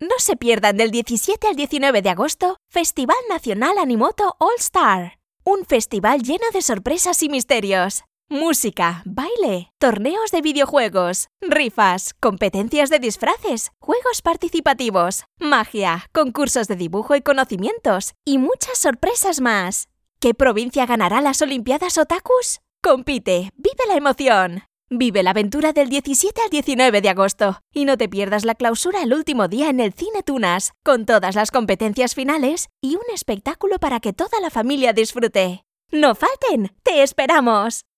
No se pierdan del 17 al 19 de agosto Festival Nacional Animoto All Star. Un festival lleno de sorpresas y misterios. Música, baile, torneos de videojuegos, rifas, competencias de disfraces, juegos participativos, magia, concursos de dibujo y conocimientos y muchas sorpresas más. ¿Qué provincia ganará las Olimpiadas Otakus? Compite, vive la emoción. Vive la aventura del 17 al 19 de agosto y no te pierdas la clausura el último día en el Cine Tunas, con todas las competencias finales y un espectáculo para que toda la familia disfrute. ¡No falten! ¡Te esperamos!